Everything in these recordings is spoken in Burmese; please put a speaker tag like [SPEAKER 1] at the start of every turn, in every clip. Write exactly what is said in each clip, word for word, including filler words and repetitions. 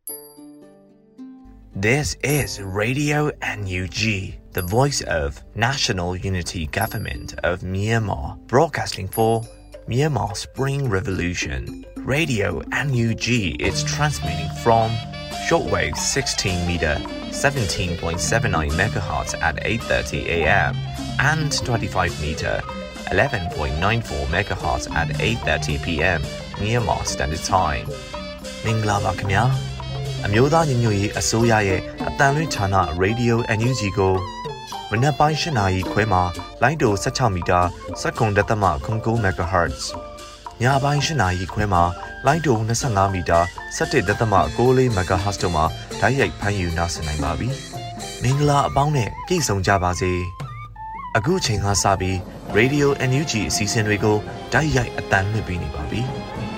[SPEAKER 1] This is Radio N U G, the voice of National Unity Government of Myanmar, broadcasting for Myanmar Spring Revolution. Radio N U G is transmitting from shortwave sixteen meter, seventeen point seven nine megahertz at eight thirty a m and twenty-five meter, eleven point nine four megahertz at eight thirty p m Myanmar Standard Time. Mingla baခင်ဗျာ အမျိုးသားညီညွတ်ရေးအစိုးရရဲ့အတန်လွင့်ဌာန Radio N U G ကိုမနက်ပိုင်း၈နာရီခွဲမှာလိုင်းတို၁၆မီတာစက္ကန့်တသမ၉၉ megahertz ညပိုင်း၈နာရီခွဲမှာလိုင်းတို၂၅မီတာ၁၁တသမ၉၄ megahertz တို့မှာဓာတ်ရိုက်ဖမ်းယူနားဆင်နိုင်ပါပြီ။မင်္ဂလာအပေါင်းနဲ့ပြည့်စုံကြပါစေ။အခုချိန်ကစပြီး Radio N U G အစီအစဉ်တွေကိုဓာတ်ရိုက်အတန်လွှင့်ပေးနေပါပြီ။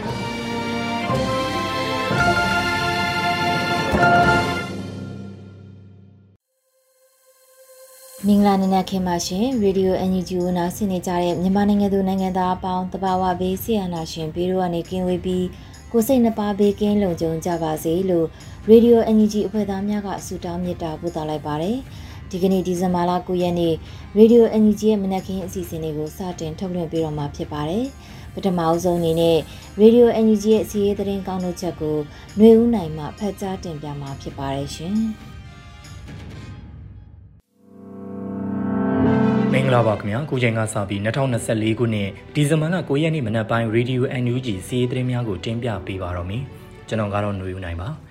[SPEAKER 2] မင်္ဂလာနံနက်ခင်းပါရှင်ရေဒီယို N U G ကိုနားဆင်နေကြတဲ့မြန်မာနိုင်ငံသူနိုင်ငံသားအပေါင်းတဘာဝဘေးဆရာနာရှင်ဘေးတို့ကနေကင်းဝေးပြီးကိုယ်စိတ်နှပါဘေးကင်းလုံခြုံကြပါစေလို့ရေဒီယို N U G အဖွဲ့သားများကဆုတောင်းမေတ္တာပို့သလိုက်ပါတယ်ဒီကနေ့ဒီဇင်ဘာလ၉ရက်နေ့ရေဒီယို N U G ရဲ့မနက်ခင်းအစီအစဉ်လေးကိုစတင်ထုတ်လွှင့်ပေးတော့မှာဖြစ်ပါတယ်ပထမအဆုံးအနေနဲ့ရေဒီယို N U G ရဲ့စီးရေးသတင်းကောင်းတို့ချက်ကိုຫນွေဦးနိုင်မှဖတ်ကြားတင်ပြမှာဖြစ်ပါတယ်ရှင်
[SPEAKER 3] မင်္ဂလာပါခင်ဗျာကိုချိန်ကစပြီး၂၀၂၄ခုနှစ်ဒီဇင်ဘာလ၉ရက်နေ့မနက်ပိုင်း Radio N U G စီးရေးသတင်းများကိုတင်ပြပေးပါတော့မယ်ကျွန်တော်ကတော့ຫນွေဦးနိုင်ပါ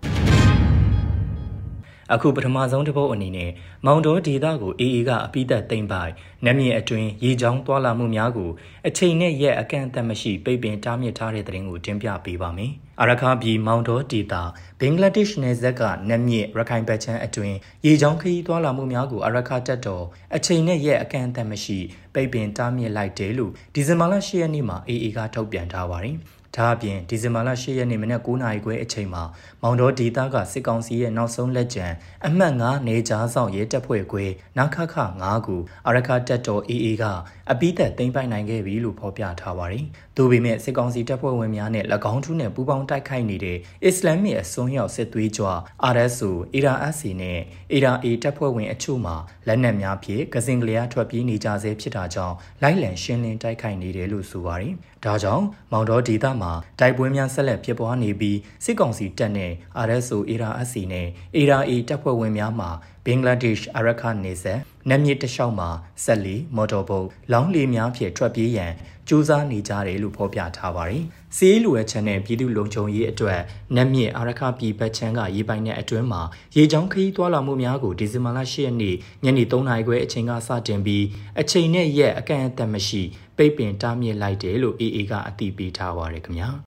[SPEAKER 3] အခုပထမဆုံးတစ်ပုတ်အနေနဲ့မောင်တော်ဒေသကို A A ကအပိသက်သိမ်းပိုက်နက်မြင့်အတွင်းရေချောင်းသွာလာမှုများကိုအချိန်နဲ့ရက်အကန့်အသတ်မရှိပိတ်ပင်တားမြစ်ထားတဲ့သတင်းကိုတင်ပြပေးပါမယ်အာရခါပြည်မောင်တော်ဒေသဘင်္ဂလားဒေ့ရှ်နယ်စပ်ကနက်မြင့်ရခိုင်ဘက်ချမ်းအတွင်းရေချောင်းခရီးသွားလာမှုများကိုအာရခါတက်တော်အချိန်နဲ့ရက်အကန့်အသတ်မရှိပိတ်ပင်တားမြစ်လိုက်တယ်လို့ဒီဇင်ဘာလ၈ရက်နေ့မှာ A A ကထုတ်ပြန်ထားပါတယ်ဒါအပြင်ဒီဇင်ဘာလ၈ရက်နေ့မနက်၉နာရီခွဲအချိန်မှာမောင်တော်ဒေသကစစ်ကောင်စီရဲ့နောက်ဆုံးလက်ကျန်အမှတ်၅နေကြားဆောင်ရဲတပ်ဖွဲ့ခွဲနခခ၅ခုအာရခတပ်တော် A A ကအပိသက်သိမ်းပိုက်နိုင်ခဲ့ပြီလို့ဖော်ပြထားပါတယ်။သို့ပေမဲ့စစ်ကောင်စီတပ်ဖွဲ့ဝင်များနဲ့၎င်းထုနဲ့ပူးပေါင်းတိုက်ခိုက်နေတဲ့အစ္စလာမစ်အစွန်းရောက်စစ်သွေးကြွ R S O, A R S C နဲ့ A R A တပ်ဖွဲ့ဝင်အချို့မှာလက်နက်များဖြင့်ကစင်ကလျာထွက်ပြေးနေကြဆဲဖြစ်တာကြောင့်လိုက်လံရှင်းလင်းတိုက်ခိုက်နေတယ်လို့ဆိုပါတယ်။ဒါကြောင့်မောင်တော်ဒေသမှာတိုက်ပွဲများဆက်လက်ဖြစ်ပွားနေပြီးစစ်ကောင်စီတပ်နဲ့ R S O, A R S C နဲ့ A R A တပ်ဖွဲ့ဝင်များမှာဘင်္ဂလားဒေ့ရှ်အာရခနေဆက်နက်မြစ်တလျှောက်မှာဆက်လီမော်တော်ဘုတ်လောင်းလီများဖြင့်ထွက်ပြေးရန်ကြိုးစားနေကြတယ်လို့ဖော်ပြထားပါတယ်။စီးရီးလိုအပ်ချက်နဲ့ပြည်သူလုံခြုံရေးအတွက်နက်မြစ်အာရခပြည်ဘက်ချမ်းကရေပိုင်တဲ့အတွင်းမှာရေချောင်းခရီးသွားလာမှုများကိုဒီဇင်ဘာလ၈ရက်နေ့ညနေ၃နာရီခွဲအချိန်ကစတင်ပြီးအချိန်နဲ့ရက်အကန့်အသတ်မရှိပိတ်ပင်တားမြစ်လိုက်တယ်လို့ A A ကအတည်ပြုထားပါတယ်ခင်ဗျာ။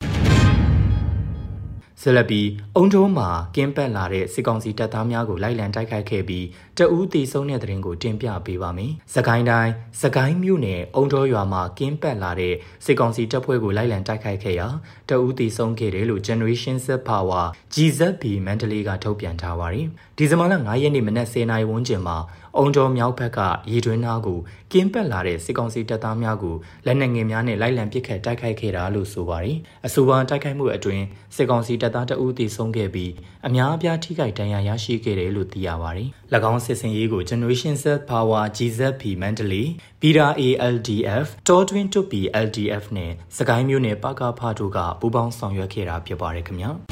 [SPEAKER 3] ဆလဘီအုံတုံးမှာကင်းပတ်လာတဲ့စစ်ကောင်စီတပ်သားများကိုလိုက်လံတိုက်ခိုက်ခဲ့ပြီးတအူးတီဆုံးတဲ့တဲ့ရင်ကိုတင်ပြပေးပါမယ်။စကိုင်းတိုင်းစကိုင်းမြို့နယ်အုံတော်ရွာမှာကင်းပတ်လာတဲ့စစ်ကောင်စီတပ်ဖွဲ့ကိုလိုက်လံတိုက်ခိုက်ခဲ့ရာတအူးတီဆုံးခဲ့တယ်လို့ Generation Z Power G Z B မန္တလေးကထုတ်ပြန်ထားပါတယ်။ဒီဇင်ဘာလ၅ရက်နေ့မနက်၁၀နာရီဝန်းကျင်မှာအုံတော်မြောက်ဘက်ကရေတွင်းနားကိုကင်းပတ်လာတဲ့စစ်ကောင်စီတပ်သားများကိုလက်နက်ငယ်များနဲ့လိုက်လံပစ်ခတ်တိုက်ခိုက်ခဲ့တာလို့ဆိုပါတယ်။အဆိုပါတိုက်ခိုက်မှုအတွင်းစစ်ကောင်စီတပ်သားတအူးတီဆုံးခဲ့ပြီးအများအပြားထိခိုက်ဒဏ်ရာရရှိခဲ့တယ်လို့သိရပါတယ်။၎င်းစစ်စင်ရေးကို Generation Z Power G Z B မန္တလေး B R A L D F တော်တွင်တူပီ L D F နဲ့စကိုင်းမြို့နယ်ပကဖတို့ကပူးပေါင်းဆောင်ရွက်ခဲ့တာဖြစ်ပါတယ်ခင်ဗျာ။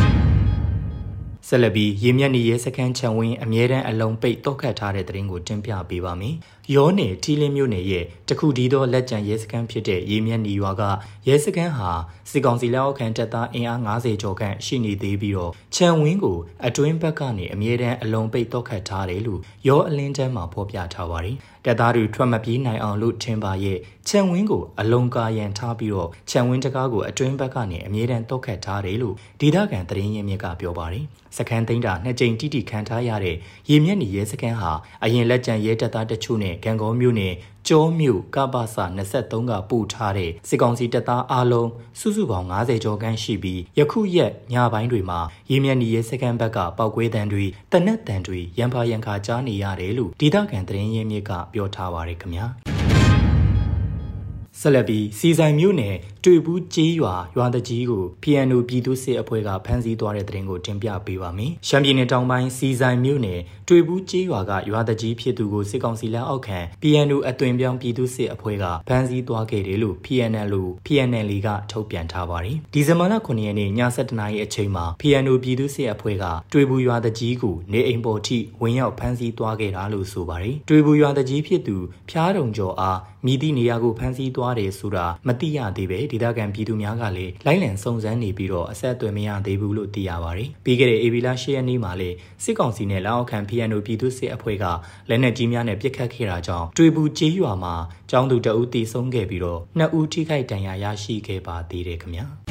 [SPEAKER 3] ဆက်လက်ပြီးရေမြက်နေရဲစခန်းခြံဝင်းအမြဲတမ်းအလုံးပိတ်တောက်ခတ်ထားတဲ့သတင်းကိုတင်ပြပေးပါမယ်။ရောနယ်ထီလင်းမြို့နယ်ရဲ့တခုတည်းသောလက်ကျန်ရဲစခန်းဖြစ်တဲ့ရေမြက်နေရွာကရဲစခန်းဟာစစ်ကောင်စီလက်အောက်ခံတပ်သားအင်အား၅၀ကျော်ခန့်ရှိနေသေးပြီးတော့ခြံဝင်းကိုအတွင်းဘက်ကနေအမြဲတမ်းအလုံးပိတ်တောက်ခတ်ထားတယ်လို့ရောအလင်းတန်းမှာဖော်ပြထားပါတယ်။တပ်သားတွေထွက်မပြေးနိုင်အောင်လို့ထင်ပါရဲ့ခြံဝင်းကိုအလုံးကာရန်ထားပြီးတော့ခြံဝင်းတကားကိုအတွင်းဘက်ကနေအမြဲတမ်းတောက်ခတ်ထားတယ်လို့ဒေသခံသတင်းရင်းမြစ်ကပြောပါတယ်။စခန်းသိမ်းတာနှစ်ကြိမ်တိတိခံထားရတဲ့ရေမြက်နေရဲစခန်းဟာအရင်လက်ကျန်ရဲတပ်သားတချို့နဲ့ကံကောမြို့နယ်ကျောမြို့ကပ္ပစ၂၃ကပို့ထားတဲ့စစ်ကောင်စီတပ်သားအားလုံးစုစုပေါင်း၅၀ကျော်ခန့်ရှိပြီးယခုရက်ညပိုင်းတွေမှာရေမြက်နေရဲစခန်းဘက်ကပောက်ကွဲတံတွေတနက်တံတွေရန်ဖာရန်ခါကြားနေရတယ်လို့ဒေသခံသတင်းရင်းမြစ်ကပြောထားပါတယ်ခင်ဗျာ။စဆက်လက်ပြီးစီဆိုင်မြို့နယ်တွေ့ဘူးကျေးရွာရွာတကြီးကို P N O ပြည်သူ့စစ်အဖွဲ့ကဖမ်းဆီးသွားတဲ့တဲ့တင်ကိုတင်ပြပေးပါမယ်။ရှမ်းပြည်နယ်တောင်ပိုင်းစီဆိုင်မြို့နယ်တွေ့ဘူးကျေးရွာကရွာတကြီးဖြစ်သူကိုစစ်ကောင်စီလက်အောက်ခံ P N O အသွင်ပြောင်းပြည်သူ့စစ်အဖွဲ့ကဖမ်းဆီးသွားခဲ့တယ်လို့ P N L P N L ကထုတ်ပြန်ထားပါတယ်။ဒီဇင်ဘာလခုနှစ်ရက်နေ့ညဆယ်တနာရီအချိန်မှာ P N O ပြည်သူ့စစ်အဖွဲ့ကတွေ့ဘူးရွာတကြီးကိုနေအိမ်ပေါ်ထိဝင်ရောက်ဖမ်းဆီးသွားခဲ့တာလို့ဆိုပါတယ်။တွေ့ဘူးရွာတကြီးဖြစ်သူဖျားတုံကျော်အားမိသည့်နေရာကိုဖမ်းဆီးသွားတယ်ဆိုတာမသိရသေးပဲဒေသခံပြည်သူများကလည်းလိုက်လံစုံစမ်းနေပြီးတော့အဆက်အသွယ်မရသေးဘူးလို့သိရပါတယ်။ပြီးခဲ့တဲ့ဧပြီလရှစ်ရက်နေ့မှာလည်းစစ်ကောင်စီနဲ့လက်အောက်ခံ P N O ပြည်သူ့စစ်အဖွဲ့ကလက်နက်ကြီးများနဲ့ပစ်ခတ်ခဲ့တာကြောင့်တွေ့ဘူးကျေးရွာမှာကျောင်းသူတအုပ်တေဆုံးခဲ့ပြီးတော့နှစ်ဦးထိခိုက်ဒဏ်ရာရရှိခဲ့ပါသေးတယ်ခင်ဗျာ။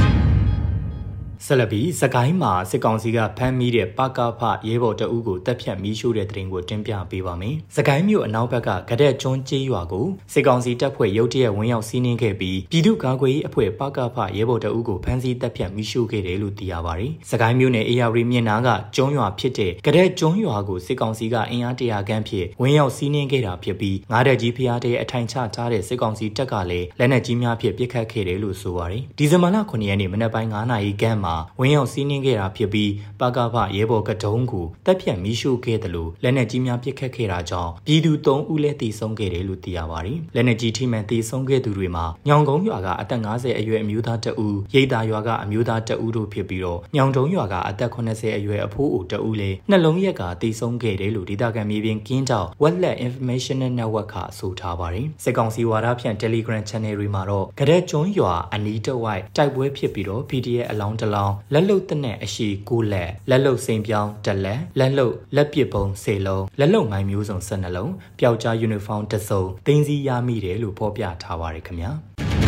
[SPEAKER 3] ဆက်လက်ပြီးစကိုင်းမှာစစ်ကောင်စီကဖမ်းမိတဲ့ပကဖရဲဘော်တအုပ်ကိုတပ်ဖြတ်မီးရှို့တဲ့တဲ့တင်ကိုတင်ပြပေးပါမယ်။စကိုင်းမြို့အနောက်ဘက်ကဂဒက်ကျွန်းကျေးရွာကိုစစ်ကောင်စီတပ်ဖွဲ့ရုတ်တရက်ဝင်ရောက်စီးနင်းခဲ့ပြီးပြည်သူ့ကာကွယ်ရေးအဖွဲ့ပကဖရဲဘော်တအုပ်ကိုဖမ်းဆီးတပ်ဖြတ်မီးရှို့ခဲ့တယ်လို့သိရပါတယ်။စကိုင်းမြို့နယ်အေယာရီမြစ်နားကကျွန်းရွာဖြစ်တဲ့ဂဒက်ကျွန်းရွာကိုစစ်ကောင်စီကအင်အားတရာခန့်ဖြင့်ဝင်ရောက်စီးနင်းခဲ့တာဖြစ်ပြီးငါးတက်ကြီးဖျားတဲ့အထိုင်ချထားတဲ့စစ်ကောင်စီတပ်ကလည်းလက်နက်ကြီးများဖြင့်ပစ်ခတ်ခဲ့တယ်လို့ဆိုပါတယ်။ဒီဇင်ဘာလခုနှစ်ရက်နေ့မနက်ပိုင်းငါးနာရီခန့်မှာဝင်ရောက်စီးနင်းခဲ့တာဖြစ်ပြီးပကဖရဲဘော်ကတုံးကိုတပ်ဖြတ်မီးရှို့ခဲ့တယ်လို့လက်နက်ကြီးများပစ်ခတ်ခဲ့တာကြောင့်ပြည်သူသုံးဦးလည်းတေဆုံးခဲ့တယ်လို့သိရပါတယ်။လက်နက်ကြီးထိမှန်တေဆုံးခဲ့သူတွေမှာညောင်ကုန်းရွာကအသက်ငါးဆယ်အရွယ်အမျိုးသားတဦး၊ရိတ်သာရွာကအမျိုးသားတဦးတို့ဖြစ်ပြီးတော့ညောင်တုံးရွာကအသက်ခုနှစ်ဆယ်အရွယ်အဖိုးအိုတဦးလည်းနှလုံးရက်ကတေဆုံးခဲ့တယ်လို့ဒေသခံမြေပြင်ကင်းတောက် Wetlet Informational Network ကဆိုထားပါတယ်။စစ်ကောင်စီဝါဒဖြန့် Telegram Channel တွေမှာတော့ဂဒက်ကျွန်းရွာအနီးတစ်ဝိုက်တိုက်ပွဲဖြစ်ပြီးတော့ P D F အလောင်းတစ်လောင်းလက်လုံတနက်အရှိကိုလက်လက်လုံစိန်ပြောင်းတစ်လက်လက်လုံလက်ပစ်ပုံးစေလုံးလက်လုံမိုင်းမျိုးစုံဆယ်နှလုံးပျောက်ကြားယူနီဖောင်းတစ်စုံတင်းစီရမိတယ်လို့ဖော်ပြထားပါတယ်ခင်ဗျာ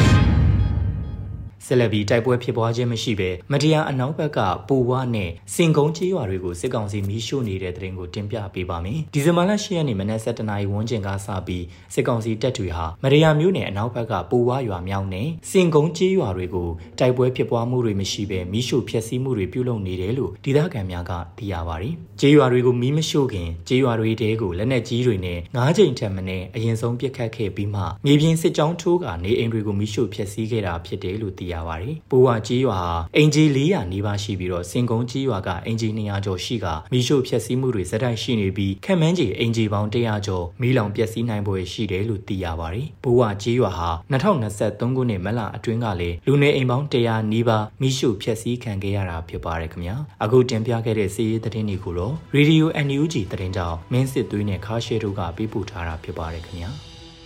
[SPEAKER 3] ဆက်လက်ပြီးတိုက်ပွဲဖြစ်ပွားခြင်းမရှိဘဲမတရားအနောက်ဘက်ကပူဝါနဲ့စင်ကုန်းကျေးရွာတွေကိုစစ်ကောင်စီမီးရှို့နေတဲ့တဲ့တင်ကိုတင်ပြပေးပါမယ်။ဒီဇင်ဘာလရှစ်ရက်နေ့မနက်ဆယ်တနာရီဝန်းကျင်ကစပြီးစစ်ကောင်စီတပ်တွေဟာမတရားမျိုးနဲ့အနောက်ဘက်ကပူဝါရွာမြောက်နဲ့စင်ကုန်းကျေးရွာတွေကိုတိုက်ပွဲဖြစ်ပွားမှုတွေမရှိဘဲမီးရှို့ဖျက်ဆီးမှုတွေပြုလုပ်နေတယ်လို့ဒေသခံများကသိရပါတယ်။ကျေးရွာတွေကိုမီးမရှို့ခင်ကျေးရွာတွေတဲကိုလက်နက်ကြီးတွေနဲ့ငါးကြိမ်ထက်မနည်းအရင်ဆုံးပစ်ခတ်ခဲ့ပြီးမှမြေပြင်စစ်ကြောင်းထိုးကနေအိမ်တွေကိုမီးရှို့ဖျက်ဆီးခဲ့တာဖြစ်တယ်လို့သိရပါတယ်။ပူဝါကြီးရွာအင်ဂျီလေးရာနီးပါးရှိပြီးတော့စင်ကုန်းကြီးရွာကအင်ဂျီနှစ်ရာကျော်ရှိကမီးရှို့ဖျက်ဆီးမှုတွေဇက်တိုက်ရှိနေပြီးခက်မန်းကြီးအင်ဂျီပေါင်းတစ်ရာကျော်မီးလောင်ပျက်စီးနိုင်ပွဲရှိတယ်လို့သိရပါတယ်။ပူဝါကြီးရွာဟာနှစ်ထောင်နှစ်ဆယ်သုံးခုနှစ်မလအတွင်းကလည်းလူနေအိမ်ပေါင်းတစ်ရာနီးပါးမီးရှို့ဖျက်ဆီးခံခဲ့ရတာဖြစ်ပါတယ်ခင်ဗျာ။အခုတင်ပြခဲ့တဲ့စီးရီးသတင်းတွေကိုတော့ Radio N U G သတင်းကြောင်းမင်းစစ်သွေးနဲ့ခါရှဲတို့ကပေးပို့ထားတာဖြစ်ပါတယ်ခင်ဗျာ။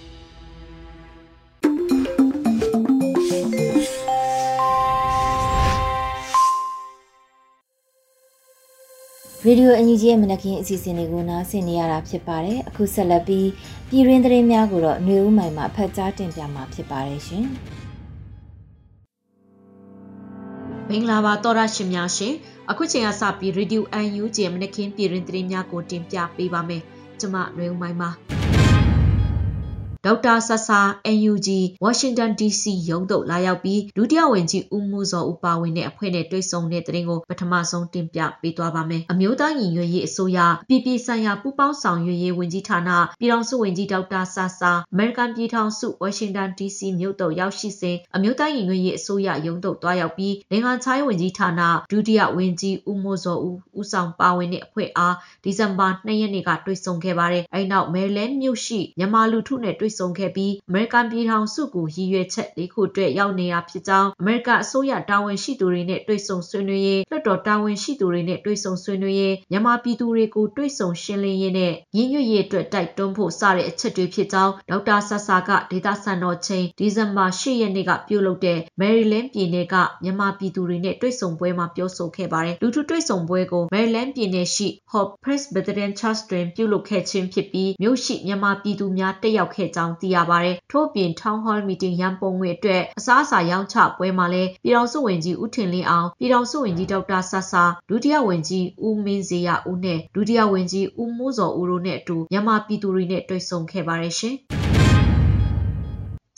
[SPEAKER 2] Radio အန်ယူဂျီရဲ့မနက်ခင်းအစီအစဉ်တွေကိုနားဆင်နေရတာဖြစ်ပါတယ်။အခုဆက်လက်ပြီးပြည်ရင်းသတင်းများကိုတော့ຫນွေဦးမိုင်မှာဖတ်ကြားတင်ပြမှာဖြစ်ပါတယ်ရှင်
[SPEAKER 4] ။မင်္ဂလာပါတော်ရရှင်များရှင်။အခုချိန်ကစပြီး Radio အန်ယူဂျီရဲ့မနက်ခင်းပြည်ရင်းသတင်းများကိုတင်ပြပေးပါမယ်။ကျွန်မຫນွေဦးမိုင်ပါ။ဒေါက်တာဆဆာ အန်ယူဂျီ ဝါရှင်တန် ဒီစီ ရုံးသို့လာရောက်ပြီးဒုတိယဝန်ကြီးဦးမိုးစောဦးပါဝင်တဲ့အဖွဲ့နဲ့တွေ့ဆုံတဲ့တဲ့ရင်ကိုပထမဆုံးတင်ပြပေးသွားပါမယ်။အမျိုးသားညီညွတ်ရေးအစိုးရပြည်ပဆိုင်ရာပူးပေါင်းဆောင်ရွက်ရေးဝန်ကြီးဌာနပြည်ထောင်စုဝန်ကြီးဒေါက်တာဆဆာအမေရိကန်ပြည်ထောင်စုဝါရှင်တန် ဒီစီ မြို့သို့ရောက်ရှိစဉ်အမျိုးသားညီညွတ်ရေးအစိုးရရုံးသို့တွားရောက်ပြီးနိုင်ငံခြားရေးဝန်ကြီးဌာနဒုတိယဝန်ကြီးဦးမိုးစောဦးဦးဆောင်ပါဝင်တဲ့အဖွဲ့အားဒီဇင်ဘာနှစ်ရက်နေ့ကတွေ့ဆုံခဲ့ပါတယ်။အဲဒီနောက်မယ်လန်းမြို့ရှိမြန်မာလူထုနဲ့တွေ့ဆုံခဲ့ပြီးအမေရိကန်ပြည်ထောင်စုကိုရည်ရွယ်ချက်လေးခုအတွက်ရောက်နေတာဖြစ်ကြောင်းအမေရိကန်အစိုးရတာဝန်ရှိသူတွေနဲ့တွေ့ဆုံဆွေးနွေးရေးလွှတ်တော်တာဝန်ရှိသူတွေနဲ့တွေ့ဆုံဆွေးနွေးရေးမြန်မာပြည်သူတွေကိုတွေ့ဆုံရှင်းလင်းရေးနဲ့ညီညွတ်ရေးအတွက်တိုက်တွန်းဖို့စတဲ့အချက်တွေဖြစ်ကြောင်းဒေါက်တာဆဆာကဒေသစံတော်ချိန်ဒီဇင်ဘာရှစ်ရက်နေ့ကပြုလုပ်တဲ့မယ်ရီလန်းပြည်နယ်ကမြန်မာပြည်သူတွေနဲ့တွေ့ဆုံပွဲမှာပြောဆိုခဲ့ပါတယ်။လူထုတွေ့ဆုံပွဲကိုမယ်ရီလန်းပြည်နယ်ရှိ Hope Presbyterian Church တွင်ပြုလုပ်ခဲ့ခြင်းဖြစ်ပြီးမြို့ရှိမြန်မာပြည်သူများတက်ရောက်ခဲ့ကြောင်းသိရပါတယ်။ထို့ပြင် Town Hall Meeting ရန်ပုံငွေအတွက်အစားအစာရောင်းချပွဲမှာလည်းပြည်ထောင်စုဝန်ကြီးဦးထင်လင်းအောင်ပြည်ထောင်စုဝန်ကြီးဒေါက်တာဆဆာဒုတိယဝန်ကြီးဦးမင်းဇေယျဦးနဲ့ဒုတိယဝန်ကြီးဦးမိုးစောဦးတို့နဲ့အတူမြန်မာပြည်သူတွေနဲ့တွေ့ဆုံခဲ့ပါတယ်ရှင်။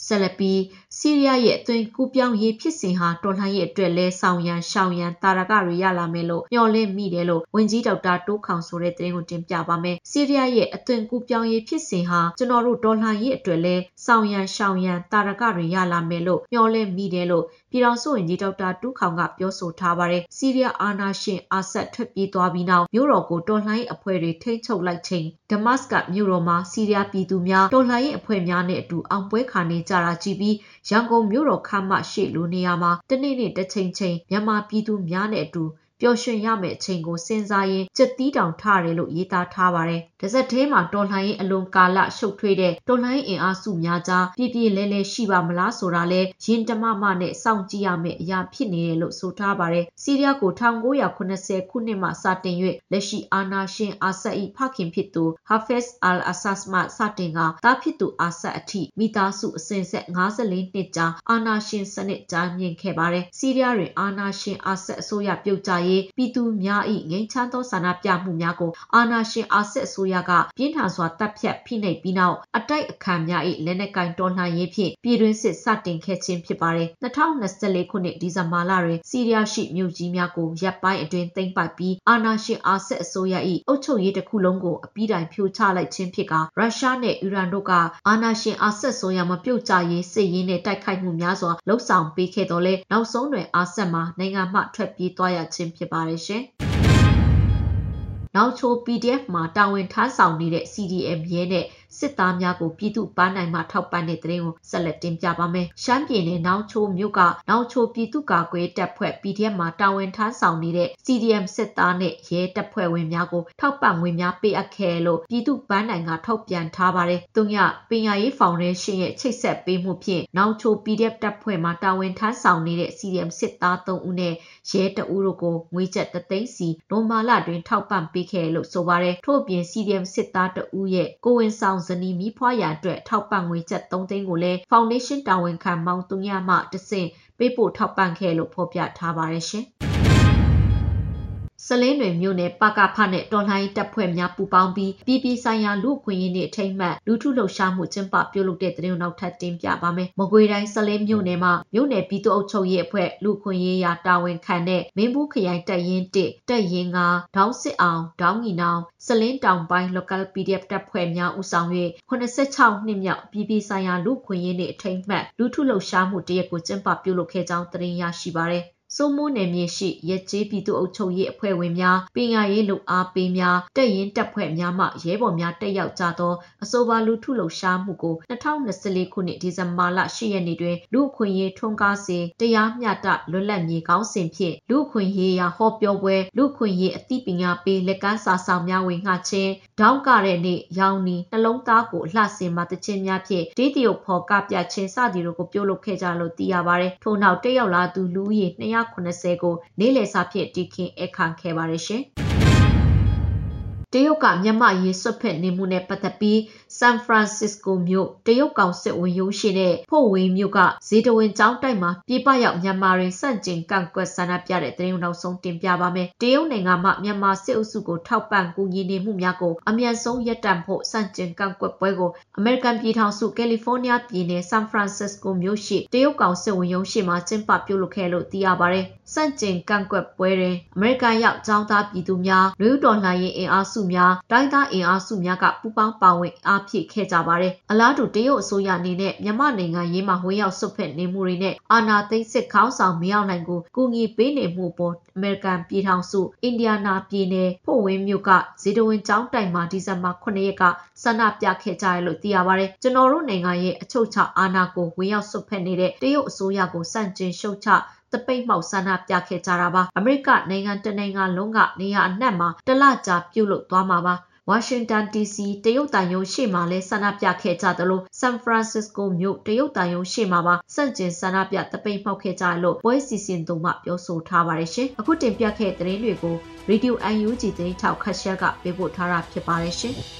[SPEAKER 4] ဆက်လက်ပြီးဆီးရီးယားရဲ့အသွင်ကူးပြောင်းရေးဖြစ်စဉ်ဟာတော်လှန်ရေးအတွက်လဲဆောင်ရန်ရှောင်ရန်တာရကတွေရလာမယ်လို့မျှော်လင့်မိတယ်လို့ဝန်ကြီးဒေါက်တာတိုးခေါင်ဆိုတဲ့သတင်းကိုတင်ပြပါမယ်။ဆီးရီးယားရဲ့အသွင်ကူးပြောင်းရေးဖြစ်စဉ်ဟာကျွန်တော်တို့တော်လှန်ရေးအတွက်လဲဆောင်ရန်ရှောင်ရန်တာရကတွေရလာမယ်လို့မျှော်လင့်မိတယ်လို့ပြည်ထောင်စုဝန်ကြီးဒေါက်တာတိုးခေါင်ကပြောဆိုထားပါတယ်။ဆီးရီးယားအာဏာရှင်အာဆတ်ထွက်ပြေးသွားပြီးနောက်မြို့တော်ကိုတော်လှန်ရေးအဖွဲ့တွေထိန်းချုပ်လိုက်ချိန်ဒမတ်စကတ်မြို့တော်မှာဆီးရီးယားပြည်သူများတော်လှန်ရေးအဖွဲ့များနဲ့အတူအောင်ပွဲခါနေကြတာကြည့်ပြီးရန်ကုန်မြို့တော်ခမ်းမရှေ့လိုနေရာမှာတနေ့နေ့တစ်ချိန်ချိန်မြန်မာပြည်သူများနဲ့အတူပျော်ရွှင်ရမယ့်အချိန်ကိုစဉ်းစားရင်းကြက်တီးတောင်ထားတယ်လို့ရေးသားထားပါတယ်။တစ်စက်သေးမှာတော်လှန်ရေးအလွန်ကာလရှုပ်ထွေးတဲ့တော်လှန်ရေးအင်အားစုများကြားပြည်ပြည်လဲလဲရှိပါမလားဆိုတာလဲရင်တမမနဲ့စောင့်ကြည့်ရမယ့်အရာဖြစ်နေတယ်လို့ဆိုထားပါတယ်။ဆီးရီးယားကို၁၉၇၀ခုနှစ်မှစတင်၍လက်ရှိအာဏာရှင်အာဆတ်၏ဖခင်ဖြစ်သူဟာဖက်ဇ်အယ်အဆတ်မှစတင်ကတာဖြစ်သူအာဆတ်အထိမိသားစုအစဉ်ဆက်၅၄နှစ်ကြာအာဏာရှင်စနစ်ကြားမြင့်ခဲ့ပါတယ်။ဆီးရီးယားတွင်အာဏာရှင်အာဆတ်အစိုးရပြုတ်ကျရေးပြည်သူများ၏ငြိမ်းချမ်းသောဆန္ဒပြမှုများကိုအာဏာရှင်အာဆတ်အစိုးရကပြင်းထန်စွာတပ်ဖြတ်ဖိနှိပ်ပြီးနောက်အတိုက်အခံများ၏လက်နက်ကင်တော်လှန်ရေးဖြင့်ပြည်တွင်းစစ်စတင်ခဲ့ခြင်းဖြစ်ပါတယ်။၂၀၂၄ခုနှစ်ဒီဇင်ဘာလတွင်ဆီးရီးယားရှိမြို့ကြီးများကိုရပ်ပိုင်းအတွင်းသိမ်းပိုက်ပြီးအာဏာရှင်အာဆတ်အစိုးရ၏အုပ်ချုပ်ရေးတစ်ခုလုံးကိုအပြီးတိုင်ဖြိုချလိုက်ခြင်းဖြစ်ကရုရှားနှင့်အီရန်တို့ကအာဏာရှင်အာဆတ်အစိုးရမပြုတ်ကျရေးစစ်ရေးနှင့်တိုက်ခိုက်မှုများစွာလှုံ့ဆော်ပေးခဲ့တော်လဲနောက်ဆုံးတွင်အာဆတ်မှာနိုင်ငံမှထွက်ပြေးသွားရခြင်းဖြစ်ပါတယ်ရှင်။နောက်ချို ပီဒီအက်ဖ် မှာတာဝန်ထမ်းဆောင်နေတဲ့ စီ ဒီ အမ် ရဲနဲ့စစ်သားများကိုပြည်သူ့ပန်းနိုင်မှထောက်ပံ့တဲ့သတင်းကိုဆက်လက်တင်ပြပါမယ်။ရှမ်းပြည်နယ်နောက်ချိုမြို့ကနောက်ချိုပြည်သူ့ကာကွယ်တပ်ဖွဲ့ ပီဒီအက်ဖ် မှာတာဝန်ထမ်းဆောင်နေတဲ့ စီ ဒီ အမ် စစ်သားနဲ့ရဲတပ်ဖွဲ့ဝင်များကိုထောက်ပံ့ငွေများပေးအပ်ခဲ့လို့ပြည်သူ့ပန်းနိုင်ကထုတ်ပြန်ထားပါတယ်။သူညပညာရေးဖောင်ဒေးရှင်းရဲ့ချိတ်ဆက်ပေးမှုဖြင့်နောက်ချို ပီဒီအက်ဖ် တပ်ဖွဲ့မှာတာဝန်ထမ်းဆောင်နေတဲ့ စီ ဒီ အမ် စစ်သားသုံးဦးနဲ့ရဲတအူးတို့ကိုငွေကျပ်တစ်သိန်းစီနိုမာလတွင်ထောက်ပံ့ပေးခဲ့လို့ဆိုပါတယ်။ထို့အပြင် စီ ဒီ အမ် စစ်သားတဦးရဲ့ကိုဝင်ဆောင်ဇနီးမီးဖွားရန်အတွက်ထောက်ပံ့ငွေကျပ်သုံးသိန်းကိုလည်းဖောင်ဒေးရှင်းတာဝန်ခံမောင်သူညမှတဆင့်ပေးပို့ထောက်ပံ့ခဲ့လို့ဖော်ပြထားပါတယ်ရှင်။စလင်းတွင်မြို့နယ်ပကဖနဲ့တော်လှန်ရေးတပ်ဖွဲ့များပူးပေါင်းပြီးပြည်ပြည်ဆိုင်ရာလူ့အခွင့်အရေးနှင့်အထိမ်းအမှတ်လူထုလှုပ်ရှားမှုကျင်းပပြုလုပ်တဲ့သတင်းနောက်ထပ်တင်ပြပါမယ်။မကွေးတိုင်းစလင်းမြို့နယ်မှာမြို့နယ်ပြည်သူ့အုပ်ချုပ်ရေးအဖွဲ့လူ့အခွင့်အရေးရာတာဝန်ခံတဲ့မင်းဘူးခရိုင်တပ်ရင်းတစ်တပ်ရင်းကဒေါင်းစစ်အောင်ဒေါင်းငီနောင်စလင်းတောင်ပိုင်း local ပီ ဒီ အက်ဖ် တပ်ဖွဲ့များဦးဆောင်၍ခုနှစ်ဆယ့်ခြောက်နှစ်မြောက်ပြည်ပြည်ဆိုင်ရာလူ့အခွင့်အရေးနှင့်အထိမ်းအမှတ်လူထုလှုပ်ရှားမှုတရက်ကိုကျင်းပပြုလုပ်ခဲ့ကြောင်းသတင်းရရှိပါရယ်။စိုးမိုးနယ်မြေရှိရက်ကျေးပြည်သူ့အုပ်ချုပ်ရေးအဖွဲ့ဝင်များပညာရေးလုပ်အားပေးများတပ်ရင်းတပ်ဖွဲ့များမှရဲဘော်များတက်ရောက်ကြသောအဆိုပါလူထုလှုပ်ရှားမှုကို၂၀၂၄ခုနှစ်ဒီဇင်ဘာလ၈ရက်နေ့တွင်လူအခွင့်အရေးထွန်းကားစေတရားမျှတလွတ်လပ်မြေကောင်းစဉ်ဖြင့်လူအခွင့်အရေးရာဟောပြောပွဲလူအခွင့်အရေးအသိပညာပေးလက်ကမ်းစာဆောင်များဝင်ငှခြင်းဒေါင်းကတဲ့နေ့ရောင်နီနှလုံးသားကိုလှဆင်မှတခြင်းများဖြင့်ဒေသရုပ်ဖော်ကပြခြင်းစသည်တို့ကိုပြုလုပ်ခဲ့ကြလို့သိရပါတယ်။ထို့နောက်တက်ရောက်လာသူလူဦးရေ၂၇၀ကိုနေ့လည်စာဖြင့်တီခင်းအခမ်းခဲ့ပါတယ်ရှင်။တရုတ်ကမြန်မာရေးဆွတ်ဖက်နေမှုနဲ့ပတ်သက်ပြီးဆန်ဖရန်စစ္စကိုမြို့တရုတ်ကောင်စစ်ဝင်ရုံးရှိတဲ့ဖို့ဝေးမြို့ကဇေတဝန်ကျောင်းတိုက်မှာပြည်ပရောက်မြန်မာတွေစန့်ကျင်ကန့်ကွက်ဆန္ဒပြတဲ့သတင်းကိုနောက်ဆုံးတင်ပြပါမယ်။တရုတ်နိုင်ငံမှမြန်မာစစ်အုပ်စုကိုထောက်ပံ့ကူညီနေမှုများကိုအမြန်ဆုံးရပ်တန့်ဖို့စန့်ကျင်ကန့်ကွက်ပွဲကိုအမေရိကန်ပြည်ထောင်စုကယ်လီဖိုးနီးယားပြည်နယ်ဆန်ဖရန်စစ္စကိုမြို့ရှိတရုတ်ကောင်စစ်ဝင်ရုံးရှိမှာကျင်းပပြုလုပ်ခဲ့လို့သိရပါတယ်။စန့်ကျင်ကန့်ကွက်ပွဲတွင်အမေရိကန်ရောက်ကျောင်းသားပြည်သူများလူ့တော်လှန်ရေးအင်အားစုများတိုင်းသားအင်အားစုများကပူးပေါင်းပါဝင်အားဖြည့်ခဲ့ကြပါတယ်။အလားတူတရုတ်အစိုးရအနေနဲ့မြန်မာနိုင်ငံရေးမှာဝင်ရောက်ဆွတ်ဖက်နေမှုတွေနဲ့အာဏာသိမ်းစစ်ခေါင်းဆောင်မင်းအောင်လှိုင်ကိုကူညီပေးနေမှုပေါ်အမေရိကန်ပြည်ထောင်စုအင်ဒီယာနာပြည်နယ်ဖို့ဝင်းမြို့ကဇေတဝန်ကျောင်းတိုင်မှာဒီဇင်ဘာခုနှစ်ရက်ကဆန္ဒပြခဲ့ကြရလို့သိရပါတယ်။ကျွန်တော်တို့နိုင်ငံရဲ့အချုပ်အခြာအာဏာကိုဝင်ရောက်ဆွတ်ဖက်နေတဲ့တရုတ်အစိုးရကိုစန့်ကျင်ရှုတ်ချတပိတ်မှောက်ဆန္ဒပြခဲ့ကြတာပါ။အမေရိကနိုင်ငံတနိုင်ငံလုံးကနေရာအနှံ့မှာတလကြာပြုလုပ်သွားမှာပါ။ဝါရှင်တန် ဒီ စီ တရုတ်တန်ယုံရှေ့မှာလဲဆန္ဒပြခဲ့ကြသလိုဆန်ဖရန်စစ္စကိုမြို့တရုတ်တန်ယုံရှေ့မှာပါစန့်ကျင်ဆန္ဒပြတပိတ်မှောက်ခဲ့ကြလို့ပွဲစီစဉ်သူမှပြောဆိုထားပါတယ်ရှင်။အခုတင်ပြခဲ့တဲ့သတင်းတွေကို Radio အန် ယူ ဂျီ သတင်းထောက်ခတ်ရှက်ကပေးပို့ထားတာဖြစ်ပါတယ်ရှင်။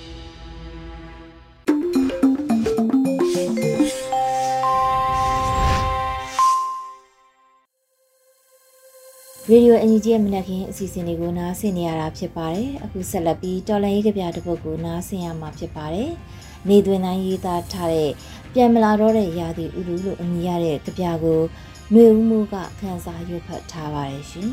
[SPEAKER 2] ရေဒီယိုအန်ယူဂျီရဲ့မနက်ခင်းအစီအစဉ်တွေကိုနားဆင်နေရတာဖြစ်ပါတယ်။အခုဆက်လက်ပြီးတော်လိုင်းရေးကြပြတစ်ပုဒ်ကိုနားဆင်ရမှာဖြစ်ပါတယ်။နေသွင်းတိုင်းရေးသားထားတဲ့ပြန်မလာတော့တဲ့ရာသီဥတုလို့အမည်ရတဲ့ကြပြကိုຫນွေဦးမှုကခန်းစားရွတ်ဖတ်ထားပါတယ်ရှင်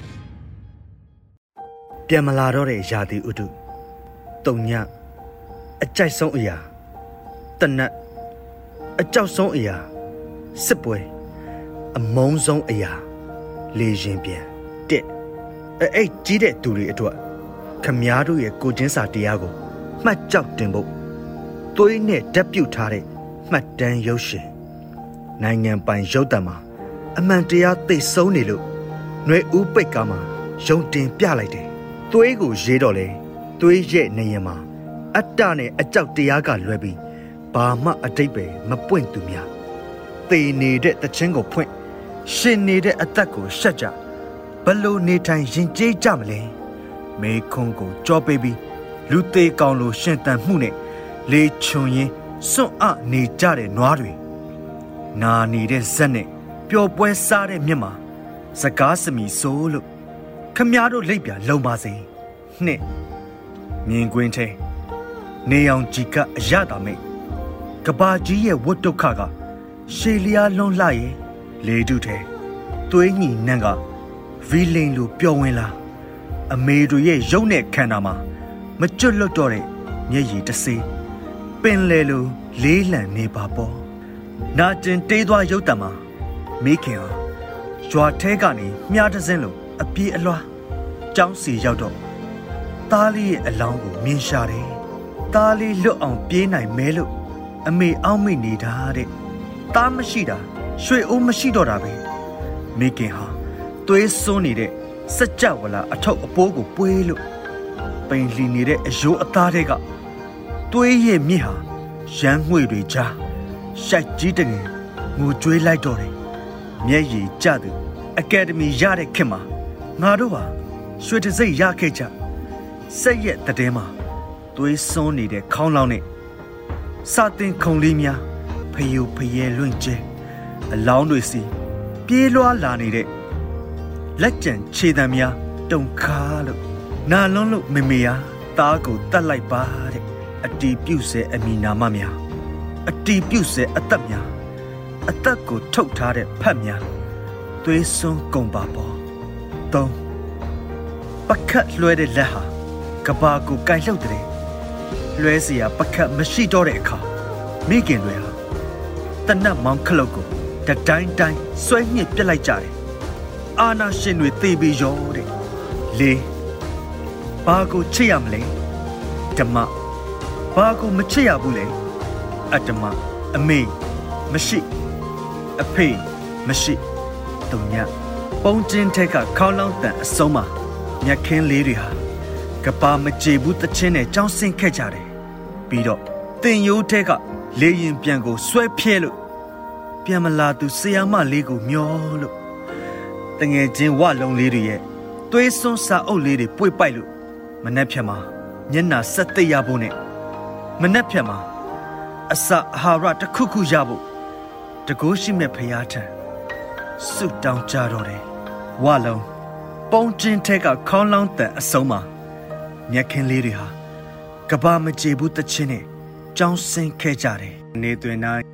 [SPEAKER 5] ပြန်မလာတော့တဲ့ရာသီဥတုတုံညအကြိုက်ဆုံးအရာတနတ်အကြောက်ဆုံးအရာစစ်ပွဲအမုန်းဆုံးအရာလေရင်ပြန်တက်အဲ့ကြီးတဲ့သူတွေအတွက်ခမားတို့ရဲ့ကိုချင်းစာတရားကိုမှတ်ကြောက်တင်ဖို့သွေးနဲ့ဓာတ်ပြုတ်ထားတဲ့မှတ်တမ်းရုပ်ရှင်နိုင်ငံပိုင်ရုပ်သံမှာအမှန်တရားသိဆုံးနေလို့ຫນွေဦးပိတ်ကားမှာရုံတင်ပြလိုက်တယ်သွေးကိုရေးတော့လေသွေးရဲ့နေရင်မှာအတ္တနဲ့အကြောက်တရားကလွဲပြီးဘာမှအတိတ်ပဲမပွင့်သူများသေနေတဲ့တခြင်းကိုဖွင့်ရှင်နေတဲ့အသက်ကိုရှက်ကြဘလို့နေထိုင်ရင်ကျေးကြမလဲမေခွန်းကိုကြောပေးပြီးလူသေးကောင်လိုရှင်တန်မှုနဲ့လေချွန်ရင်စွန့်အနေကြတဲ့နွားတွေနာနေတဲ့ဇက်နဲ့ပျော်ပွဲစားတဲ့မြစ်မှာစကားစမီဆိုးလို့ခမည်းတော်လိပ်ပြလုံပါစေနှစ်မြင်ကွင်းထဲနေအောင်ကြည်ကအရတာမိတ်ကဘာကြီးရဲ့ဝတ်ဒုက္ခကရှေလျားလွန်လှရဲ့လေတုထဲသွေးညီနန့်ကဗီလင်လိုပျော်ဝင်လာအမေတို့ရဲ့ရုပ်နဲ့ခန္ဓာမှာမကျွတ်လွတ်တော့တဲ့မျက်ရည်တစေးပင်လေလိုလေးလံနေပါပေါ့နာကျင်တေးသွားရုပ်တံမှာမိခင်ဟာရွာထဲကနေမြားတစင်းလိုအပြေးအလွှားကျောင်းစီရောက်တော့သားလေးရဲ့အလောင်းကိုမြင်ရှာတယ်သားလေးလွတ်အောင်ပြေးနိုင်မဲလို့အမေအောက်မိတ်နေတာတဲ့သားမရှိတာရွှေအိုးမရှိတော့တာပဲမိခင်ဟာသွေးစွန်းနေတဲ့စကြဝဠာအထောက်အပိုးကိုပွေးလို့ပိန်လီနေတဲ့အယိုးအသားတွေကသွေးရဲ့မြစ်ဟာရမ်းငွေတွေကြားရှိုက်ကြီးတငယ်ငိုကြွေးလိုက်တော့တယ်မျက်ရည်ကျသူအကယ်ဒမီရတဲ့ခင်မှာငါတို့ဟာရွှေတစိမ့်ရခဲ့ကြစက်ရက်တည်မှာသွေးစွန်းနေတဲ့ခေါင်းလောင်းနဲ့စာတင်ခုံလေးများဖယိုဖယဲလွင့်ကျဲအလောင်းတွေစီပြေးလွှားလာနေတဲ့လက်ကျန်ခြေတံများတုံခါလို့နာလွန်းလို့မေမေယာသားကိုတတ်လိုက်ပါတဲ့အတီးပြုတ်ဆဲအမီနာမများအတီးပြုတ်ဆဲအသက်များအသက်ကိုထုတ်ထားတဲ့ဖတ်များသွေးစွန်းကုန်ပါပေါ်သုံးပကတ်လွှဲတဲ့လက်ဟာကဘာကိုကိုင်လှုပ်တဲ့လွှဲเสียပကတ်မရှိတော့တဲ့အခါမိခင်တွေဟာတနတ်မောင်ခလုတ်ကိုတတိုင်းတိုင်းဆွဲညစ်ပြစ်လိုက်ကြတယ်အာနာရှင်တွေသေပြီးရောတဲ့လေဘာကိုချစ်ရမလဲဓမ္မဘာကိုမချစ်ရဘူးလေအတ္တမအမေမရှိအဖေမရှိတုံညပုံချင်းထက်ကခေါင်းလောင်းတန်အစုံးမှာမြက်ခင်းလေးတွေဟာကပါမကြေဘူးတချင်းနဲ့ကြောင်းဆင်းခဲ့ကြတယ်ပြီးတော့တင်ရိုးထက်ကလေရင်ပြန်ကိုဆွဲဖြဲလို့ပြန်မလာသူဆရာမလေးကိုမျောလို့တငယ်ချင်းဝလုံးလေးတွေရဲ့သွေးစွန်းစာအုပ်လေးတွေပွေပိုက်လို့မနှက်ဖြတ်မှာမျက်နှာဆက်သိရဖို့နဲ့မနှက်ဖြတ်မှာအစာအာဟာရတစ်ခုခုရဖို့တကိုးရှိမဲ့ဖရာထံဆုတောင်းကြတော့တယ်ဝလုံးပုံချင်းထက်ကခေါင်းလောင်းတန်အစုံးမှာမြက်ခင်းလေးတွေဟာကဘာမကြေဘူးတချင်းနဲ့ကြောင်းဆင်းခဲ့ကြတယ်နေသွင်းတိုင်း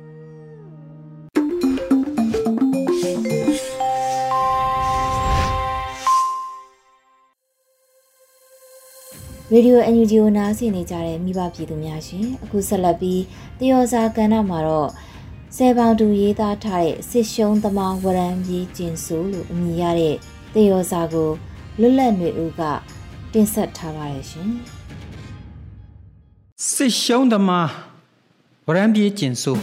[SPEAKER 2] ရေဒီယို အန် ယူ ဂျီ ကိုနားဆင်နေကြတဲ့မိဘပြည်သူများရှင်အခုဆက်လက်ပြီးတယောစာကဏ္ဍမှာတော့ဆယ်ပေါင်တူရေးသားထားတဲ့စစ်ရှုံးသမားဝရံကြီးကျင်ဆိုလို့အမည်ရတဲ့တယောစာကိုလွတ်လပ်နေဦးကတင်ဆက်ထားပါတယ်ရှင်
[SPEAKER 6] စစ်ရှုံးသမားဝရံကြီးကျင်ဆို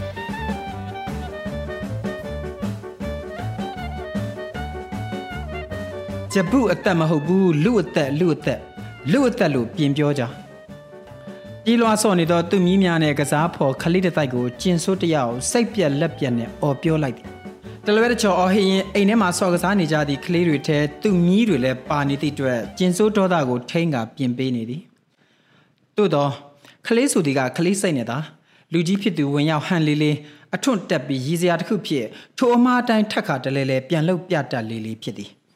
[SPEAKER 6] ကျပုအသက်မဟုတ်ဘူးလူအသက်လူအသက်လူအသက်လို့ပြင်ပြောကြဒီလွားစော်နေတော့သူ့မီးများနဲ့ကစားဖော်ခလေးတစ်တိုက်ကိုကျင်ဆိုးတယောက်စိတ်ပြက်လက်ပြက်နဲ့အော်ပြောလိုက်တယ်တလွဲတချော်အော်ဟင်းအိမ်ထဲမှာစော်ကစားနေကြသည့်ကလေးတွေထဲသူ့မီးတွေလည်းပါနေသည့်အတွက်ကျင်ဆိုးဒေါသကိုထိန်းကပြင်ပေးနေသည်သို့တော့ကလေးဆိုသည်ကကလေးစိတ်နေတာလူကြီးဖြစ်သူဝင်ရောက်ဟန်လေးလေးအထွန့်တက်ပြီးရည်စရာတစ်ခုဖြစ်ထိုအမားအတိုင်းထက်ခါတလဲလဲပြန်လှုပ်ပြတတ်လေးလေးဖြစ်သည်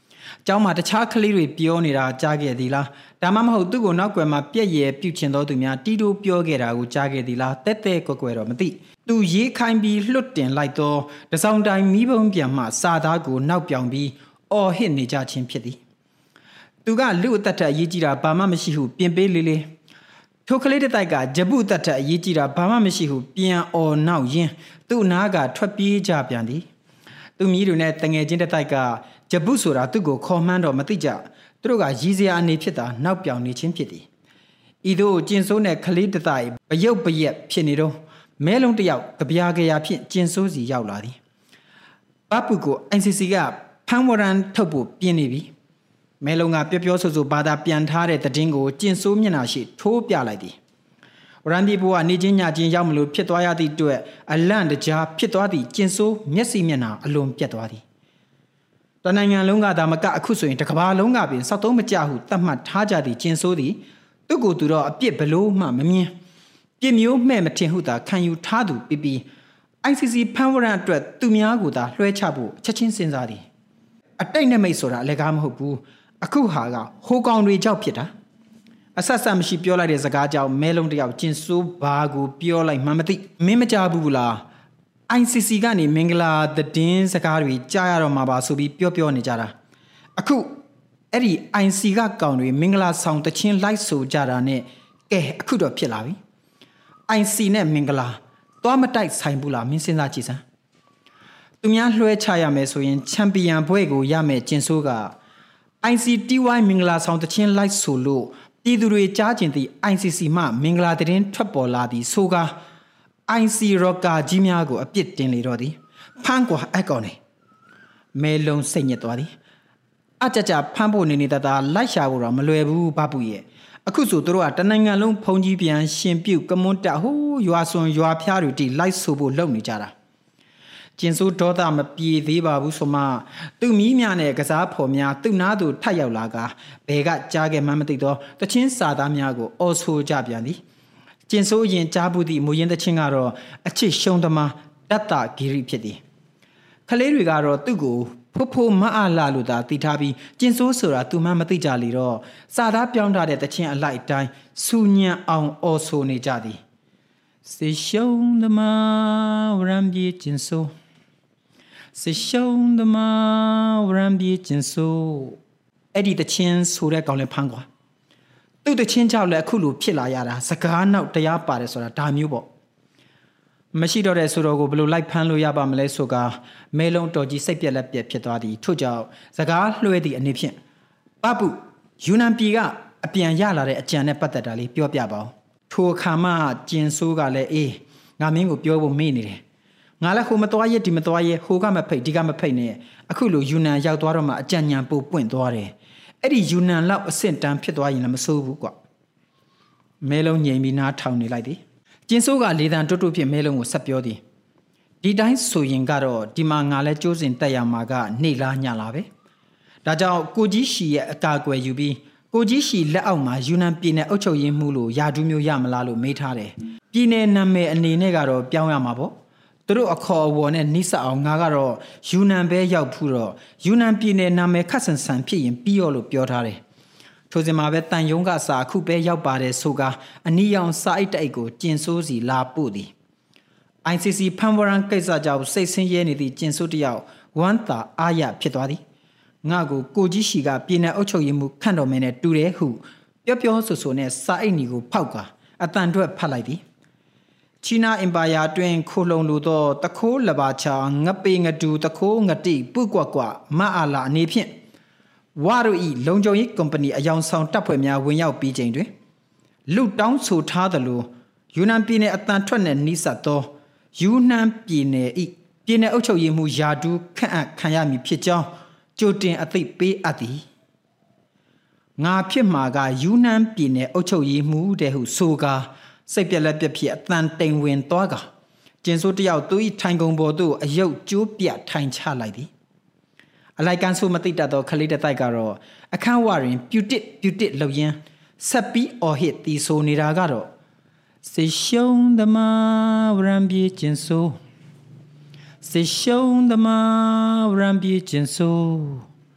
[SPEAKER 6] ကျောင်းမှာတခြားကလေးတွေပြောနေတာကြားခဲ့သည်လားဒါမှမဟုတ်သူ့ကိုနောက်ကွယ်မှာပြက်ရယ်ပြုတ်ချင်တော်သူများတီးတိုးပြောခဲ့တာကိုကြားခဲ့သည်လားတဲတဲကွယ်ကွယ်တော့မသိသူရေးခိုင်းပြီးလွတ်တင်လိုက်တော့တစောင်းတိုင်းမိဘုံပြန်မှစာသားကိုနောက်ပြောင်ပြီးအော်ဟစ်နေကြခြင်းဖြစ်သည်သူကလူအသက်ထက်အရေးကြီးတာဘာမှမရှိဟုပြင်ပေးလေးလေးထိုကလေးတစ်တိုက်ကဂျပုအသက်ထက်အရေးကြီးတာဘာမှမရှိဟုပြန်အော်နောက်ရင်းသူ့နားကထွက်ပြေးကြပြန်သည်သူမြည်တို့နဲ့တငယ်ချင်းတစ်တိုက်ကဂျပုဆိုတာသူ့ကိုခေါ်မှန်းတော့မသိကြသူတို့ကရည်စရာအနေဖြစ်တာနောက်ပြောင်နေခြင်းဖြစ်သည်ဤသို့ကျင်ဆိုးနဲ့ကလေးတစ်တိုက်ပယုတ်ပရက်ဖြစ်နေတော့မဲလုံးတစ်ယောက်ကဗျာကရာဖြင့်ကျင်ဆိုးစီရောက်လာသည်ပပုကို အိုင် စီ စီ ကဖမ်းဝရန်ထုတ်ဖို့ပြင်းနေပြီမဲလုံးကပြောပြောဆိုဆိုဘာသာပြန်ထားတဲ့တည်င်းကိုကျင်ဆိုးမျက်နှာရှိထိုးပြလိုက်သည်ဝရန်ဒီဘူကနေချင်းညချင်းရောက်မလို့ဖြစ်သွားရသည့်အတွက်အလန့်တကြားဖြစ်သွားသည့်ကျင်ဆိုးမျက်စိမျက်နှာအလွန်ပြတ်သွားသည်တနိုင်ငံလုံးကသာမကအခုဆိုရင်တစ်ကမ္ဘာလုံးကပင်စောက်သုံးမကြဟုသတ်မှတ်ထားကြသည့်ကျင်ဆိုးသည်သူ့ကိုယ်သူတော့အပြစ်ဘလို့မှမမြင်ပြစ်မျိုးမဲ့မထင်ဟုသာခံယူထားသူပြပြီး အိုင် စီ စီ ဖမ်းဝရန်အတွက်သူများကိုသာလွှဲချဖို့ချက်ချင်းစဉ်းစားသည်အတိတ်နဲ့မိတ်ဆိုတာအလည်းကားမဟုတ်ဘူးအခုဟာကဟိုကောင်တွေကြောက်ဖြစ်တာအဆက်ဆက်မရှိပြောလိုက်တဲ့စကားကြောင့်မဲလုံးတယောက်ကျင်ဆိုးဘာကိုပြောလိုက်မှမသိမင်းမကြဘူးလား အိုင် စီ စီ ကနေမင်္ဂလာသတင်းစကားတွေကြားရတော့မှာပါဆိုပြီးပြောပြောနေကြတာအခုအဲ့ဒီ အိုင် စီ ကကောင်တွေမင်္ဂလာဆောင်တချင်းလိုက်ဆိုကြတာနဲ့ကဲအခုတော့ဖြစ်လာပြီ အိုင် စီ နဲ့မင်္ဂလာသွားမတိုက်ဆိုင်ဘူးလားမင်းစဉ်းစားကြည့်စမ်းသူများလွှဲချရမယ်ဆိုရင်ချန်ပီယံဘွဲကိုရမယ်ကျင်ဆိုးက အိုင် စီ တီ ဝိုင်း မင်္ဂလာဆောင်တချင်းလိုက်ဆိုလို့ပြည်သူတွေကြားကျင်သည့် အိုင် စီ စီ မှမင်္ဂလာသတင်းထွက်ပေါ်လာသည်ဆိုကာ အိုင် စီ ရော့ကာကြီးများကိုအပြစ်တင်လေတော့သည်ဖမ်းကွာအကောင်နေမဲလုံးစိတ်ညစ်သွားသည်အကြကြဖမ်းဖို့နေနေတတာလိုက်ရှာဖို့တော့မလွယ်ဘူးဘပူရဲ့အခုဆိုသူတို့ကတနိုင်ငံလုံးဖုန်ကြီးပြန်ရှင်ပြုတ်ကမွန်းတက်ဟိုးရွာစွန်ရွာဖျားတွေတိလိုက်ဆိုဖို့လုပ်နေကြတာကျင်စိုးဒေါသမပြေသေးပါဘူးဆိုမှသူ့မီးများနဲ့ကစားဖော်များသူ့နားသူထပ်ရောက်လာကဘယ်ကကြားခဲ့မှမသိတော့တချင်းစာသားများကိုအော်ဆိုကြပြန်သည်ကျင်စိုးရင်ကြားဘူးသည့်မူရင်းတချင်းကတော့အချစ်ရှုံးသမားတတ္တဂီရိဖြစ်သည်ခလေးတွေကတော့သူ့ကိုဖိုးဖိုးမအားလာလို့သာတည်ထားပြီးကျင်ဆိုးဆိုတာသူမှမသိကြလေတော့စာသားပြောင်းထားတဲ့တချင်းအလိုက်အတိုင်းစူညံအောင်အော်ဆိုနေကြသည်စေရှုံးသမားဝရံပြေကျင်ဆိုးစေရှုံးသမားဝရံပြေကျင်ဆိုးအဲ့ဒီတချင်းဆိုတဲ့ကောင်လည်းဖမ်းကွာသူ့တချင်းကြောက်လည်းအခုလိုဖြစ်လာရတာစကားနောက်တရားပါတယ်ဆိုတာဒါမျိုးပေါ့မရှိတော့တဲ့ဆိုတော့ကိုဘယ်လိုလိုက်ဖမ်းလို့ရပါမလဲဆိုကမဲလုံးတော်ကြီးစိတ်ပြက်လက်ပြက်ဖြစ်သွားသည်ထို့ကြောင့်စကားလွှဲသည့်အနေဖြင့်ပပုယူနန်ပြည်ကအပြန်ရလာတဲ့အကြံနဲ့ပတ်သက်တာလေးပြောပြပါဦးထိုအခါမှကျင်ဆိုးကလည်းအေးငါမင်းကိုပြောဖို့မေ့နေတယ်ငါလည်းဟိုမသွားရဒီမသွားရဟိုကမဖိတ်ဒီကမဖိတ်နဲ့အခုလိုယူနန်ရောက်သွားတော့မှအကြံဉာဏ်ပို့ပွင့်သွားတယ်အဲ့ဒီယူနန်လောက်အဆင့်တန်းဖြစ်သွားရင်လည်းမဆိုးဘူးကွမဲလုံးငြိမ်ပြီးနားထောင်နေလိုက်သည်ကျင်ဆိုးကလေတံတွတ်တွတ်ဖြစ်မဲလုံးကိုဆက်ပြောသည်ဒီတိုင်းဆိုရင်ကတော့ဒီမှာငါလဲကြိုးစင်တက်ရမှာကနေလားညလားပဲဒါကြောင့်ကိုကြီးရှီရဲ့အကာအကွယ်ယူပြီးကိုကြီးရှီလက်အောက်မှာယူနန်ပြည်နယ်အုပ်ချုပ်ရေးမှူးလို့ယာဒူးမျိုးရမလားလို့မေးထားတယ်ပြည်နယ်နာမည်အနေနဲ့ကတော့ပြောင်းရမှာပေါ့သူတို့အခေါ်အဝေါ်နဲ့နှိစက်အောင်ငါကတော့ယူနန်ပဲရောက်ဖူးတော့ယူနန်ပြည်နယ်နာမည်ခတ်ဆန်ဆန်ဖြစ်ရင်ပြီးရောလို့ပြောထားတယ်ထိုစဉ်မှာပဲတန်ယုံကစာအခုပဲရောက်ပါတယ်ဆိုကအနီရောင်စာအိတ်တိုက်ကိုကျင်ဆိုးစီလာပို့သည် အိုင် စီ စီ ဖမ်းဝရန်ကိစ္စကြောင့်စိတ်ဆင်းရဲနေသည့်ကျင်ဆိုးတယောက်ဝမ်းသာအားရဖြစ်သွားသည်ငါကိုကိုကြီးရှီကပြည်နယ်အုပ်ချုပ်ရေးမှူးခန့်တော်မင်းနဲ့တူတယ်ဟုပြောပြောဆိုဆိုနဲ့စာအိတ်ညီကိုဖောက်ကာအတန်တွက်ဖတ်လိုက်သည်ချီနာအင်ပါယာတွင်ခိုလုံလိုသောတခိုးလဘာချာငပေငတူတခိုးငတိပုကွက်ကွမအားလာအနေဖြင့်ဝါရိုဤလုံခြုံရေးကုမ္ပဏီအယောင်ဆောင်တပ်ဖွဲ့များဝင်ရောက်ပြီးချိန်တွင်လူတောင်းဆိုထားသလိုယူနန်ပြည်နယ်အတန်ထွက်နှင့်နှိစက်သောယူနန်ပြည်နယ်ဤပြည်နယ်အုပ်ချုပ်ရေးမှူးယာဒူးခန့်အပ်ခံရမည်ဖြစ်ကြောင်းကြိုတင်အသိပေးအပ်သည်ငါဖြစ်မှာကယူနန်ပြည်နယ်အုပ်ချုပ်ရေးမှူးတဲ့ဟုဆိုကာစိတ်ပြက်လက်ပြက်ဖြစ်အတန်တိမ်ဝင်သွားကကျင်ဆိုးတယောက်သူ၏ထိုင်ကုန်ပေါ်သို့အယုတ်ကျိုးပြထိုင်ချလိုက်သည်အလိုက်ကန်ဆိုမသိတတ်သောခလေးတတိုက်ကတော့အခန်းဝတွင်ပြူတစ်ပြူတစ်လှုပ်ရင်းဆက်ပြီးအော်ဟစ်တီဆိုနေတာကတော့စေရှုံးသမားဝရံပြေကျင်ဆိုးစေရှုံးသမားဝရံပြေကျင်ဆိုး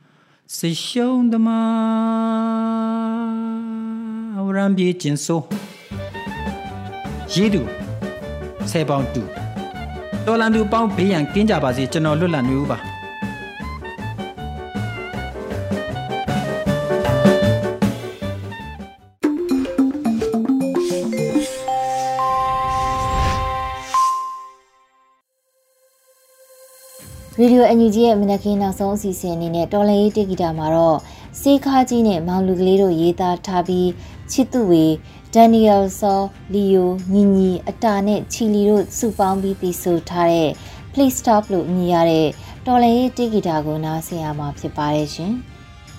[SPEAKER 6] စစ်ရှုံးသမားဝရံပြေကျင်ဆိုးရေးသူဆယ်ပေါင်တူတော်လန်သူပေါင်းဘေးရန်ကင်းကြပါစေကျွန်တော်လွတ်လပ်နေဦးပါ
[SPEAKER 2] ရေဒီယိုအန်ယူဂျီရဲ့မနက်ခင်းနောက်ဆုံးအစီအစဉ်အနေနဲ့တော်လန်ရေးတေဂီတာမှာတော့စေခါကြီးနဲ့မောင်လူကလေးတို့ရေးသားထားပြီးချစ်သူဝေဒန်နီယယ်ဆောလီယိုညီညီအတာနဲ့ချီလီတို့စုပေါင်းပြီးတည်ဆိုထားတဲ့ Please Stop လို့အမည်ရတဲ့တော်လန်ရေးတေဂီတာကိုနားဆင်ရမှာဖြစ်ပါတယ်ရှင်။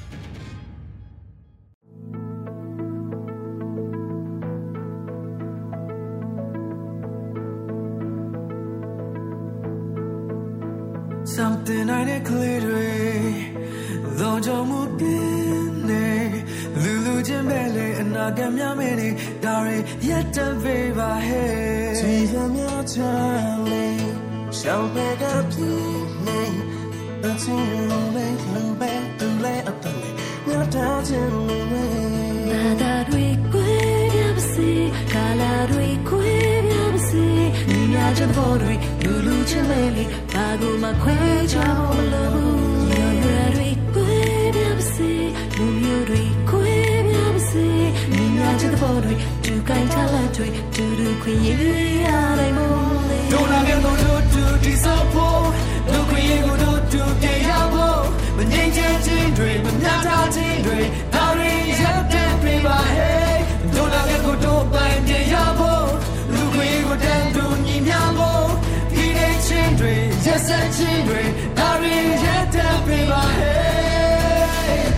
[SPEAKER 7] Something I declared though don't move in Lulu Jambele and Nagamyamini Dari yet to be by head See them your darling shall beg up you name that's in make you back to lay up the lay your doubting away
[SPEAKER 8] that we quit up see color we quit up see Nina Jabori Lulu Jambele Baguma Quaja Love you're we quit up see Lulu quit up see Nina Jabori to kind of to do queen I
[SPEAKER 7] don't I get no to disappoint no queen go to the yabo but nature dream but not our dream Dari yet to be my head don't I get go to by the yabo no queen go down to Nimyamo Dream, just a dream, Dari yet to be my head.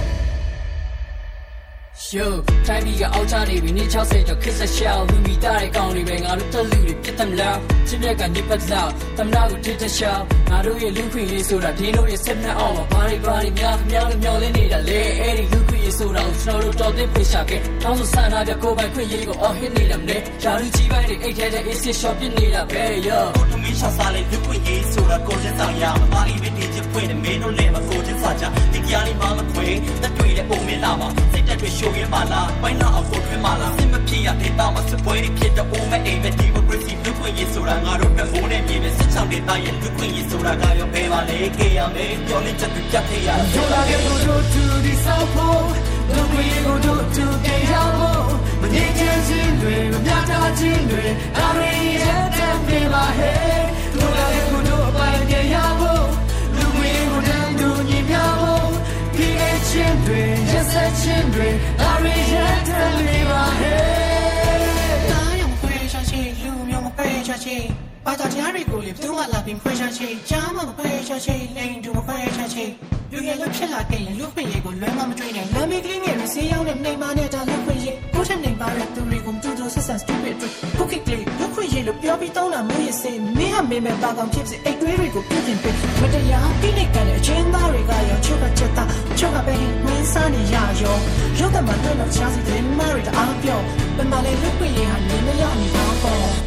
[SPEAKER 7] Yo, try me your outer we need to say your kiss a shell, we meet that county ring out of the loot, get them loud, Chimney and nip it loud, them now did the show. Now do you look in so that you know you're sitting on a party, party, meow, meow, meow, in it, a lay, Eddie, look in so down, snow to the fish jacket. Also, son, I go by Queen, or he need them there. Sharuchi by the eight headed is a shop in need a pay, yo. Go to me, Shasali, look with you, so that goes in Sanya, I even did you put a maid on name of Golden Saja, the Gianni Mama Quay, the Queen of Omilama, say that we show you Mala, why not a foot with Mala, Simakia, the Dama, supporting kid, the woman, aim at democracy, look when you so that I don't know, and even such a bit, I look when you so that I pay my leg, I made your little Jakia. Don't I get to to the South Pole, look when you go to the Yabo, but you can't sing, not touching, I really had to pay my head. Don't I get to by the Yabo, look when you go down to Nimyabo, be a children, just a children, I really had to pay my head. I am Quachachi, you am Quachachi. But I carry go live to my laughing Quachachi, jam of Quachachi, lane to a Quachachi. You get look like a look when you go learn my training. Let me clean it, see how the name on it, I look when you put a name by it to recom to those and stupid. Look at it, look when you look, you'll be down and me say, me have been back on chips, a great go put in bed. But the young pinic and a chain barriga, your choka cheta, choka baby, me sunny yayo. You're the man of Chelsea, they married up yo. But my look when you have been a young uncle.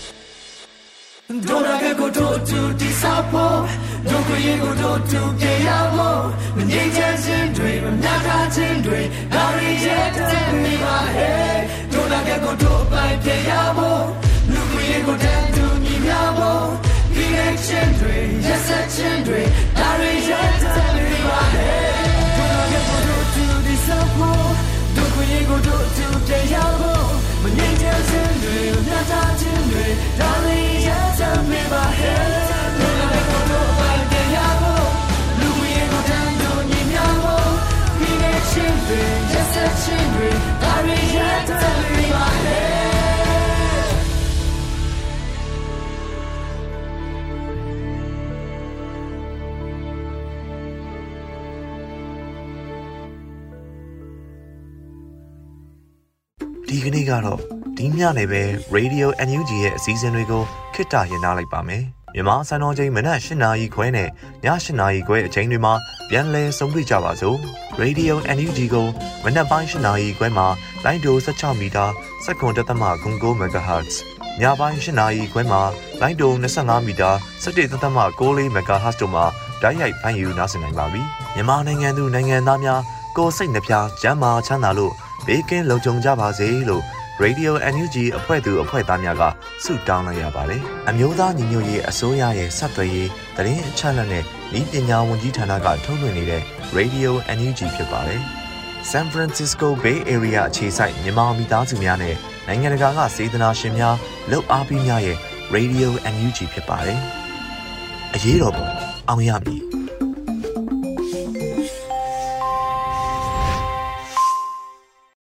[SPEAKER 7] Don't I go to the Sapo, don't go to the Yabo, when they just dream, I'm not touching dream, I reject me my head. Don't I go to by the Yabo, look when you go down to Nimyabo, be action dream, just action dream, I reject me my head. Don't I go to the Sapo, don't go to the Yabo, when they just dream, I'm not touching dream, I reject me my head. Don't I go to by the Yabo, look when you go down to Nimyabo, be action dream, just action dream, I reject me my head.
[SPEAKER 1] ဒီကနေ့ကတော့ဒီညနေပဲ Radio အန် ယူ ဂျီ ရဲ့အစည်းအဝေးတွေကိုခਿੱတရနာလိုက်ပါမယ်။မြန်မာစံတော်ချိန်မနက်၈နာရီခွဲနဲ့ည၈နာရီခွဲအချိန်တွေမှာပြန်လည်ဆုံတွေ့ကြပါစို့။ Radio အန် ယူ ဂျီ ကိုမနက်ပိုင်း၈နာရီခွဲမှာလိုင်းဒို၁၆မီတာ၁၇.၉ MHz ညပိုင်း၈နာရီခွဲမှာလိုင်းဒို၂၅မီတာ၁၁.၉၄ MHz တို့မှာဓတိုက်ရိုက်ဖန်ယူနားဆင်နိုင်ပါပြီမြန်မာနိုင်ငံသူနိုင်ငံသားများကိုယ်စိတ်နှပြကျန်းမာချမ်းသာလို့ဘေးကင်းလုံခြုံကြပါစေလို့ Radio အန် ယူ ဂျီ အဖွဲ့သူအဖွဲ့သားများကဆုတောင်းလိုက်ရပါတယ်အမျိုးသားညီညွတ်ရေးအစိုးရရဲ့ဆက်သွယ်ရေးသတင်းအချက်အလက်နဲ့ဤပညာဝန်ကြီးဌာနကထုတ်လွှင့်နေတဲ့ Radio အန် ယူ ဂျီ ဖြစ်ပါတယ်San Francisco Bay Area အခြေစိုက်မြန်မာမိသားစုများနဲ့နိုင်ငံတကာကစေတနာရှင်များလှုပ်အားပေးများရဲ့ Radio အန် ယူ ဂျီ ဖြစ်ပါတယ်။အရေးတော်ပုံအောင်ရမည်